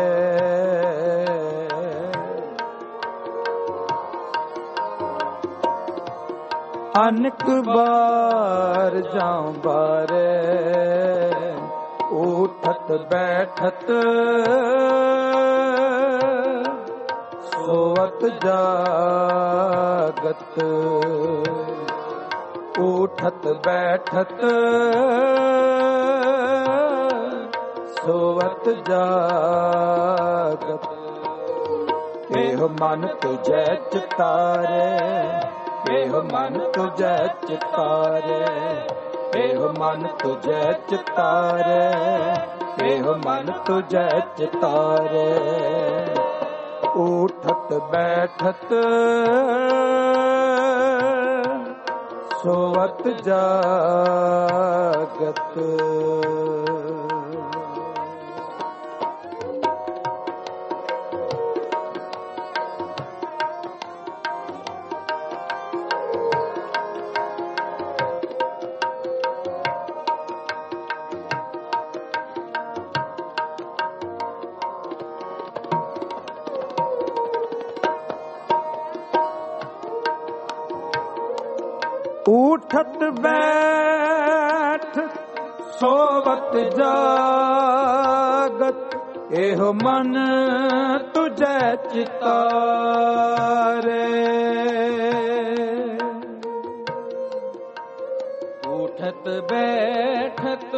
[SPEAKER 1] ਅਨਕ ਬਾਰ ਜਾਉ ਬਾਰੇ। ਉਠਤ ਬੈਠਤ ਸੋਵਤ ਜਾਗਤ, ਉਠਤ ਬੈਠਤ ਸੋਵਤ ਜਾਗਤ। ਇਹੋ ਮਨ ਤੁਝੈ ਚਿਤਾਰੇ, ਇਹੋ ਮਨ ਤੁਝੈ ਚਿਤਾਰੇ, ਇਹੋ ਮਨ ਤੁਝੈ ਚਿਤਾਰੇ, ਇਹੋ ਮਨ ਤੁਝੈ ਚਿਤਾਰੇ। ਉਠਤ ਬੈਠਤ ਸੋਵਤ ਜਾਗਤ। ਊਠਤ ਬੈਠ ਸੋਵਤ ਜਾਗਤ, ਇਹੋ ਮਨ ਤੁਝੈ ਚਿਤਾਰੇ।
[SPEAKER 2] ਊਠਤ ਬੈਠਤ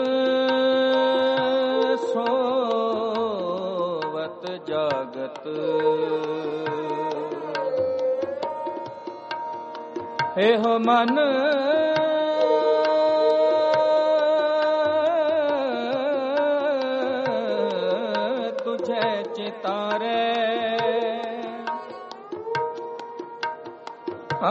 [SPEAKER 2] ਸੋਵਤ ਜਾਗਤ, ਇਹੋ ਮਨ ਤੁਝੈ ਚਿਤਾਰੇ। ਆ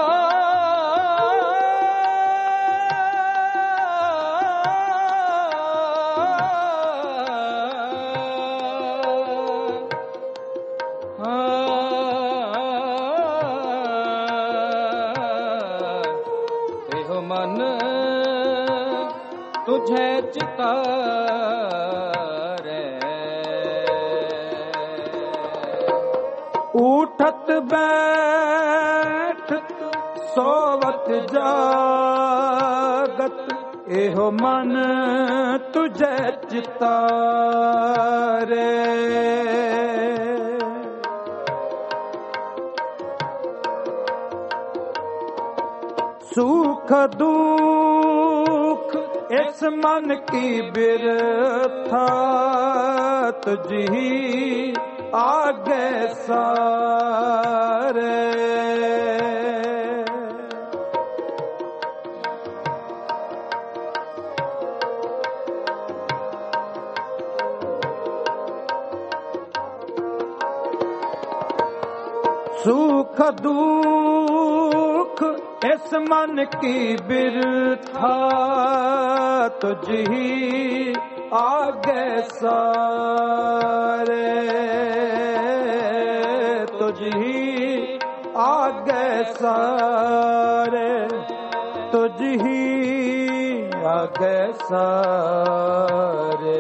[SPEAKER 2] ਤੁਝੈ ਚਿਤਾਰੇ।
[SPEAKER 1] ਊਠਤ ਬੈਠਤ ਸੋਵਤ ਜਾਗਤ, ਇਹੋ ਮਨ ਤੁਝੈ ਚਿਤਾਰੇ। ਸੁਖ ਦੁਖ ਇਸ ਮਨ ਕੀ ਬਿਰਥਾ, ਤੁਝੀ ਆਗੇ ਸਾਰੇ। ਸੁਖ ਦੁਖ ਇਸ ਮਨ ਕੀ ਬਿਰਥਾ, ਤੁਝੀ ਆਗੇ ਸਾਰੇ। ਤੁਝੀ ਆਗੇ ਸਾਰੇ, ਤੁਝੀ ਆਗੇ ਸਾਰੇ,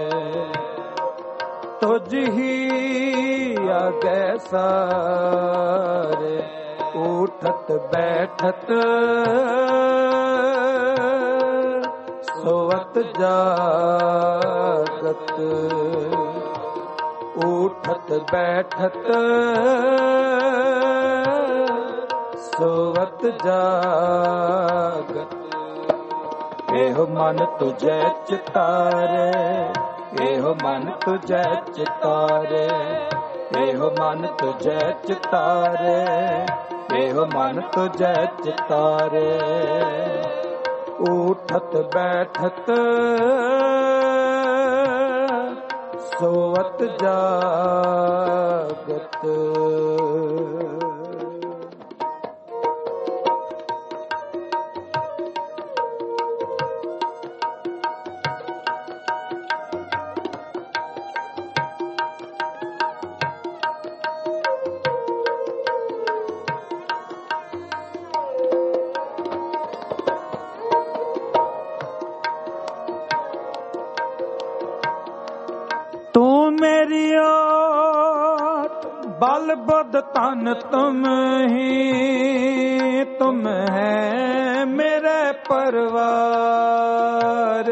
[SPEAKER 1] ਤੁਝੀ ਆਗੇ ਸਾਰੇ। ਊਠਤ ਬੈਠਤ ਸੋਵਤ ਜਾਗਤ, ਊਠਤ ਬੈਠਤ ਸੋਵਤ ਜਾਗਤ, ਇਹੋ ਮਨ ਤੁਝੈ ਚਿਤਾਰੇ। ਇਹੋ ਮਨ ਤੁਝੈ ਚਿਤਾਰੇ, ਇਹੋ ਮਨ ਤੁਝੈ ਚਿਤਾਰੇ, ਇਹੋ ਮਨ ਤੁਝੈ ਚਿਤਾਰੇ। ਊਠਤ ਬੈਠਤ ਸੋਵਤ ਜਾਗਤ। ਮੇਰੀ ਓਟ ਬਲ ਬੁੱਧ ਤਨ ਤੁਮ ਹੀ, ਤੁਮ ਹੈ ਮੇਰੇ ਪਰਵਾਰ।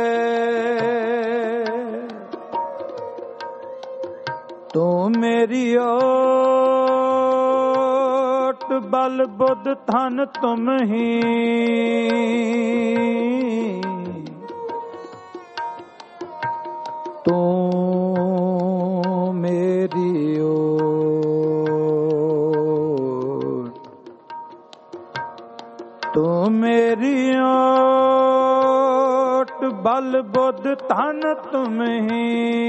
[SPEAKER 1] ਤੂੰ ਮੇਰੀ ਓਟ ਬਲ ਬੁੱਧ ਤਨ ਤੁਮ ਹੀ, ਤੂੰ ਮੇਰੀ ਓਟ, ਤੂੰ ਮੇਰੀ ਓਟ ਬਲ ਬੁੱਧ ਧਨ ਤੁਮ ਹੀ।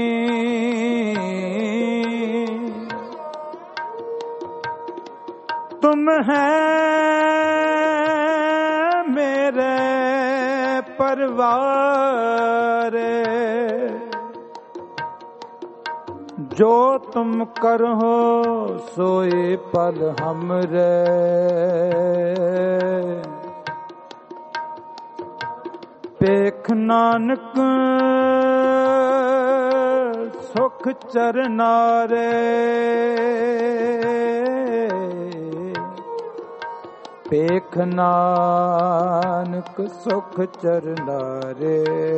[SPEAKER 1] ਤੁਮ ਹੈ ਮੇਰੇ परवार जो तुम करहो सोए पल हमरे पेख नानक सुख चरनारे ਪੇਖ ਨਾਨਕ ਸੁਖ ਚਰਨਾਰੇ।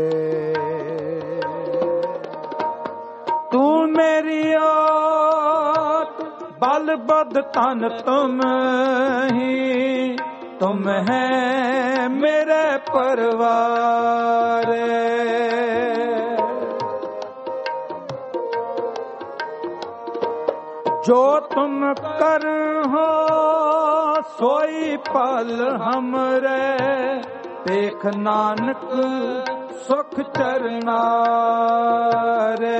[SPEAKER 1] ਤੂੰ ਮੇਰੀ ਓਟ ਬਲ ਬਦ ਤਨ ਤੁਮ ਹੀ, ਤੁਮ ਹੈ ਮੇਰੇ ਪਰਵਾਰ। ਜੋ ਤੁਮ ਕਰ ਹੋ सोई पल हमरे, देख नानक सुख चरना रे।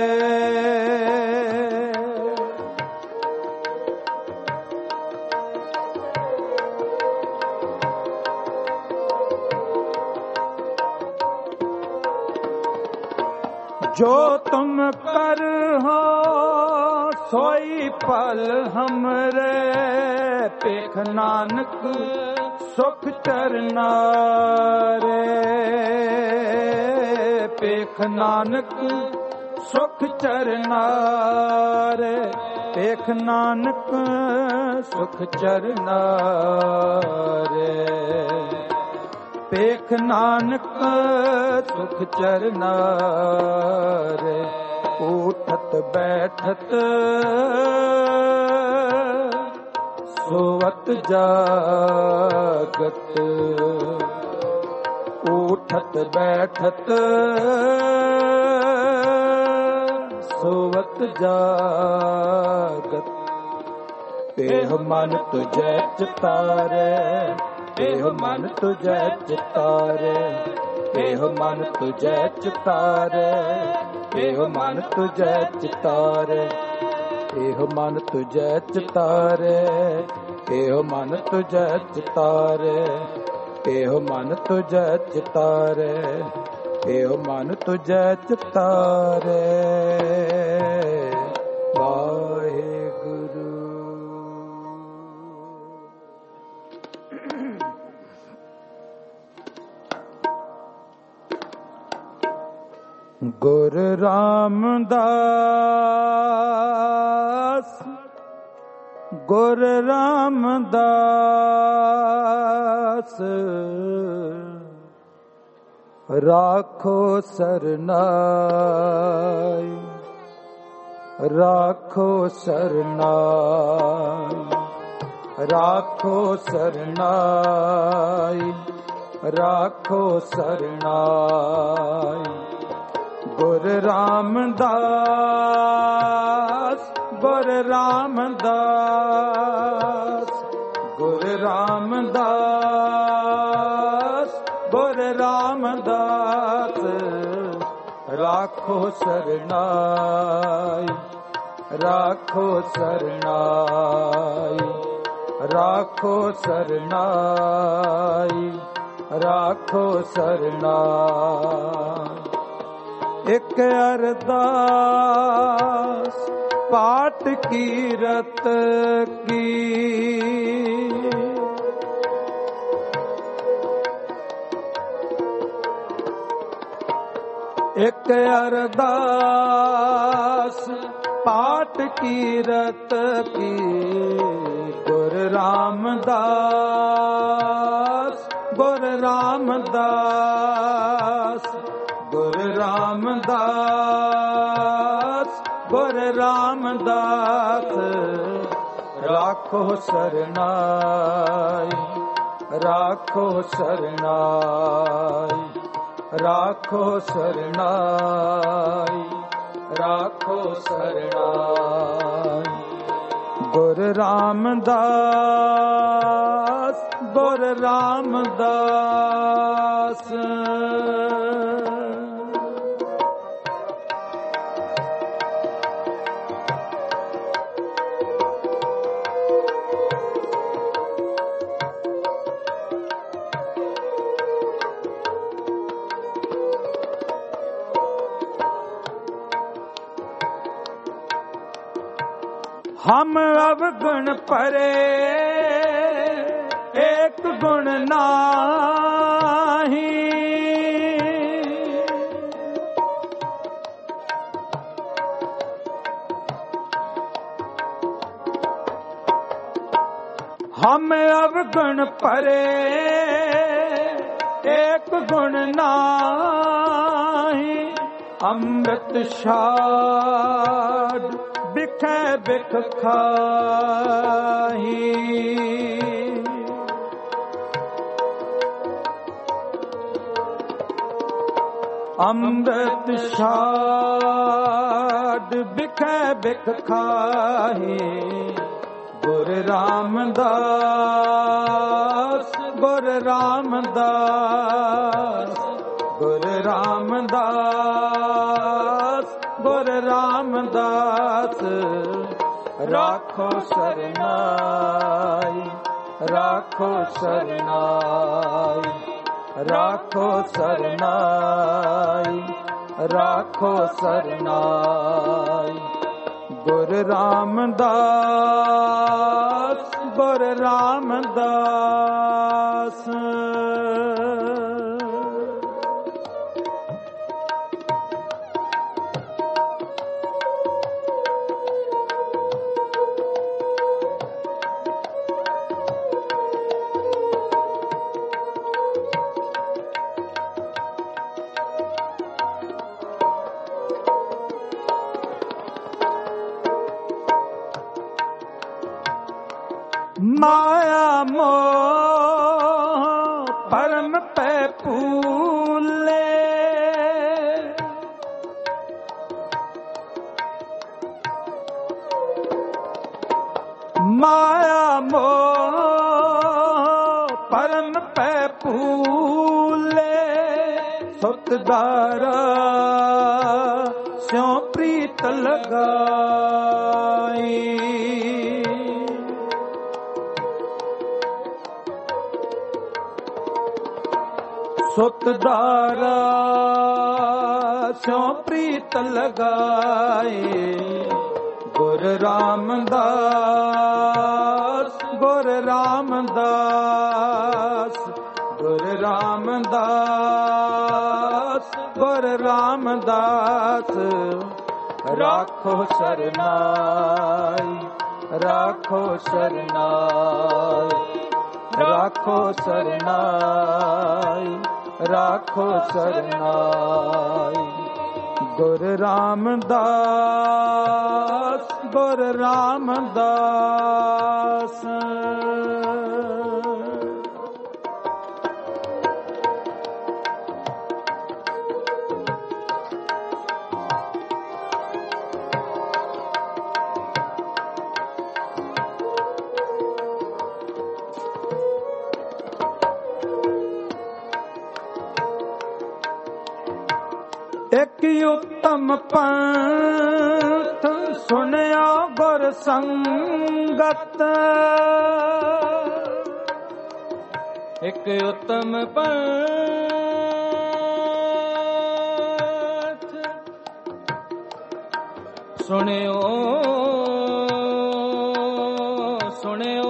[SPEAKER 1] जो तुम कर हो सोई पल हमरे, पेख नानक सुख चरना रे। पेख नानक सुख चरना रे। पेख नानक सुख चरना रे। पेख नानक सुख चरना रे। उठत बैठत सोवत जागत, उठत बैठत सोवत जागत। तेह मन तुझे चितारे, तेह मन तुझे चितारे। तेह मन तुझे चितारे, तेह मन तुझे चितारे। एह मन तुझे चितारे, एह मन तुझे चितारे। एह मन तुझे चितारे, एह मन तुझे चितारे। वाहेगुरु। गुरु रामदास, गुरु रामदास, राखो सरनाई, राखो सरनाई, राखो सरनाई, राखो सरनाई। गुरु रामदास, गुरु रामदास, गुरु रामदास, गुरु रामदास, राखो सरनाई, राखो सरनाई, राखो सरनाई, राखो सरनाई। एक अरदास पाठ कीरत की, एक अरदास पाठ कीरत की। गुरु रामदास, गुरु रामदास, गुरु रामदास, गुरु रामदास, राखो सरनाई, राखो सरनाई, राखो सरनाई, राखो सरनाई। गुरु रामदास, गुरु रामदास, हम अवगुण परे एक गुण नाही। हम अवगुण ਗੁਣ ਭਰੇ ਏਕ ਗੁਣ ਨਾਹੀ। ਅੰਮ੍ਰਿਤ ਛਾੜ ਬਿਖੈ ਬਿਖ ਖਾਹੀ। ਅੰਮ੍ਰਿਤ ਛਾੜ ਬਿਖੈ ਬਿਖ ਖਾਹੀ। ਗੁਰ ਰਾਮਦਾਸ ਗੁਰ ਰਾਮਦਾਸ ਗੁਰ ਰਾਮਦਾਸ ਗੁਰ ਰਾਮਦਾਸ। ਰਾਖੋ ਸਰਨਾਈ ਰਾਖੋ ਸਰਨਾਈ ਰਾਖੋ ਸਰਨਾਈ ਰਾਖੋ ਸਰਨਾਈ। ਗੁਰ ਰਾਮਦਾਸ ਗੁਰ ਰਾਮਦਾਸ। ਮਾਇਆ ਮੋਹ ਭਰਮ ਪੈ ਭੂਲੇ। ਮਾਇਆ ਮੋਹ ਭਰਮ ਪੈ ਭੂਲੇ। ਸੁਤ ਦਾਰਾ ਸਿਉ ਪ੍ਰੀਤ ਲਗਾਈ। ਸੁਤ ਦਾਰਾ ਸਿਉ ਪ੍ਰੀਤ ਲਗਾਏ। ਗੁਰ ਰਾਮਦਾਸ ਗੁਰ ਰਾਮਦਾਸ ਗੁਰ ਰਾਮਦਾਸ ਗੁਰ ਰਾਮਦਾਸ। ਰਾਖੋ ਸਰਨਾਈ ਰਾਖੋ ਸਰਨਾਈ ਰਾਖੋ ਸਰਨਾਈ ਰਾਖੋ ਸਰਨਾਈ। ਗੁਰ ਰਾਮਦਾਸ ਗੁਰ ਰਾਮਦਾਸ। ਇਕ ਉਤਮ ਪੰਥ ਸੁਣਿਆ ਗੁਰ ਸੰਗਤ।
[SPEAKER 2] ਇਕ ਉਤਮ ਪੰਥ ਸੁਣਿਓ ਸੁਣਿਓ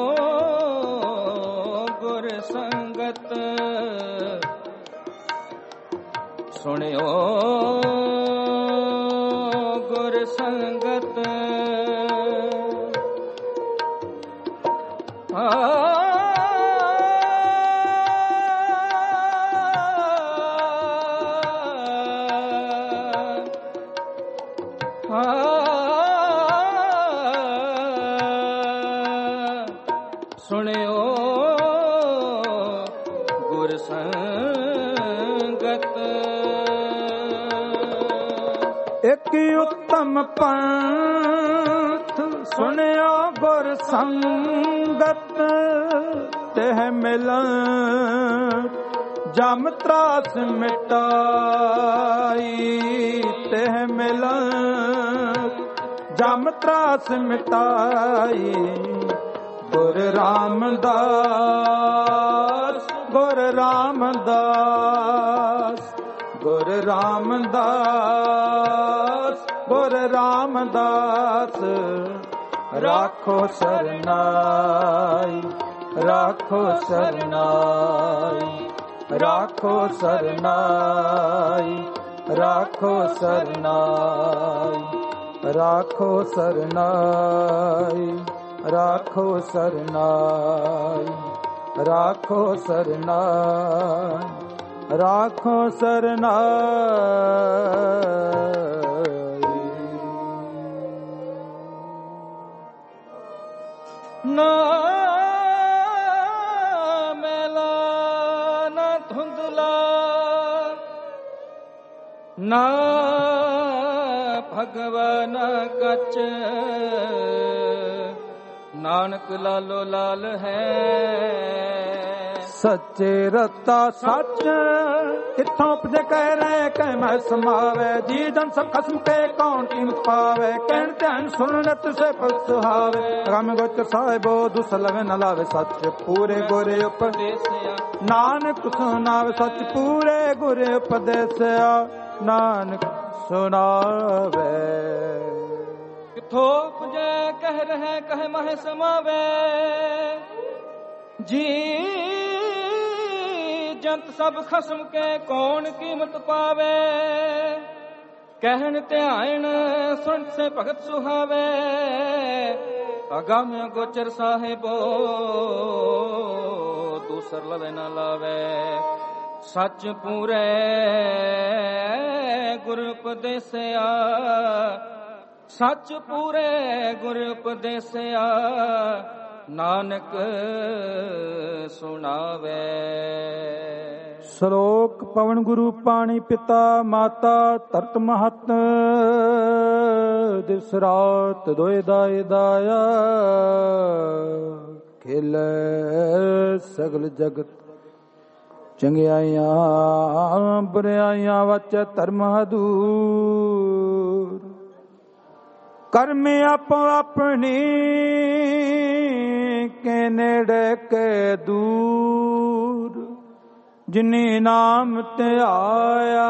[SPEAKER 2] ਗੁਰ ਸੰਗਤ। ਸੁਣਿਓ ਗੁਰ ਸੰਗਤ। ਆ ਸੁਣਿਓ ਗੁਰ ਸੰਗਤ।
[SPEAKER 1] ਇਕ ਉਤਮ ਪੰਥ ਸੁਣਿਆ ਗੁਰ ਸੰਗਤ। ਤਹ ਮਿਲਨ ਜਮ ਤਰਾਸ ਮਿਟਾਈ। ਤਹ ਮਿਲਨ ਜਮ ਤਰਾਸ ਮਿਟਾਈ। ਗੁਰ ਰਾਮਦਾਸ ਗੁਰ ਰਾਮਦਾਸ ਗੁਰ ਰਾਮਦਾਸ ਗੁਰ ਰਾਮਦਾਸ। ਰਾਖੋ ਸਰਨਾਈ ਰਾਖੋ ਸਰਨਾਈ ਰਾਖੋ ਸਰਨਾਈ ਰਾਖੋ ਸਰਨਾਈ ਰਾਖੋ ਸਰਨਾਈ ਰਾਖੋ ਸਰਨਾਈ ਰਾਖੋ ਸਰਨਾ ਰਾਖੋ ਸਰਨਾ
[SPEAKER 2] ਨਾ ਮੈਲਾ ਨਾ ਧੁੰਦਲਾ ਨਾ ਭਗਵਾਨ ਕੱਚ ਨਾਨਕ ਲਾਲੋ ਲਾਲ ਹੈ
[SPEAKER 1] ਸੱਚੇ ਰਤਾ ਸੱਚ ਕਿੱਥੋਂ ਉਪਜੇ ਕਹਿ ਰਹੇ ਕਹਿ ਮੈਂ ਸਮਾਵੇ ਜੀ ਜਨ ਸਭ ਖਸਮ ਕੇ ਕੌਣ ਕੀਮਤ ਪਾਵੇ ਕਹਿਣ ਧਿਆਨ ਸੁਣਨ ਤੁਸੇ ਪਰ ਸੁਹਾਵੇ ਗਮ ਗੋਚਰ ਸਾਹਿਬੋ ਦੁਸ ਲਵੇ ਨ ਲਾਵੇ ਸੱਚ ਪੂਰੇ ਗੁਰੇ ਉਪਦੇਸਿਆ ਨਾਨਕ ਸੁਣਾਵੇ ਸੱਚ ਪੂਰੇ ਗੁਰੇ ਉਪਦੇਸਿਆ ਨਾਨਕ ਸੁਣਾਵੇ
[SPEAKER 2] ਕਿਥੋਂ ਪੁਜੈ ਕਹਿ ਰਹੇ ਕਹਿ ਮਹਿ ਸਮਾਵੇ ਜੀ ਜੰਤ ਸਭ ਖਸਮ ਕੇ ਕੌਣ ਕੀਮਤ ਪਾਵੇ ਕਹਿਣ ਧਿਆਨ ਸੁਣ ਸੇ ਭਗਤ ਸੁਹਾਵੇ ਅਗਮ ਗੋਚਰ ਸਾਹਿਬੋ ਦੂਸਰ ਲਵੇ ਨਾ ਲਾਵੇ ਸੱਚ ਪੂਰੇ ਗੁਰ ਉਪਦੇਸਿਆ ਸੱਚ ਪੂਰੇ ਗੁਰ ਉਪਦੇਸਿਆ ਨਾਨਕ ਸੁਣਾਵੇ।
[SPEAKER 1] ਸ਼ਲੋਕ ਪਵਨ ਗੁਰੂ ਪਾਣੀ ਪਿਤਾ ਮਾਤਾ ਧਰਤ ਮਹਤ ਦਿਵਸ ਰਾਤ ਦੋਇ ਦਾਇ ਦਾਇਆ ਖੇਲੇ ਸਗਲ ਜਗਤ ਚੰਗਿਆਈਆਂ ਬੁਰਿਆਈਆਂ ਵਚ ਧਰਮ ਹਦੂਰ ਕਰਮ ਆਪੋ ਆਪਣੀ ਕੇ ਨੇੜੇ ਕੇ ਦੂਰ ਜਿਨੀ ਨਾਮ ਤੇ ਆਇਆ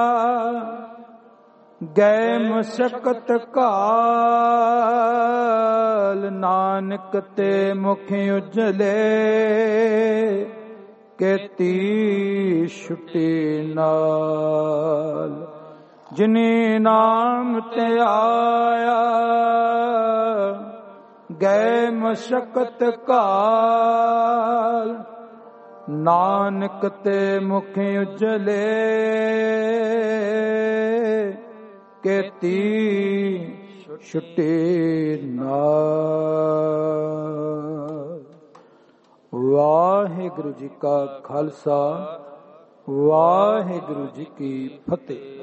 [SPEAKER 1] ਗਏ ਮੁਸ਼ਕਤ ਕਾਲ ਨਾਨਕ ਤੇ ਮੁਖ ਉਜਲੇ ਕੀਤੀ ਛੁੱਟੀ ਨਾਲ ਜਿਨੀ ਨਾਮ ਤੇ ਆਇਆ ਗਏ ਮੁਸ਼ਕਤ ਕਾਲ ਨਾਨਕ ਤੇ ਮੁਖ ਉਜਲੇ ਕੀਤੀ ਛੁੱਟੀ ਨਾਲ। ਵਾਹਿਗੁਰੂ ਜੀ ਕਾ ਖਾਲਸਾ ਵਾਹਿਗੁਰੂ ਜੀ ਕੀ ਫਤਿਹ।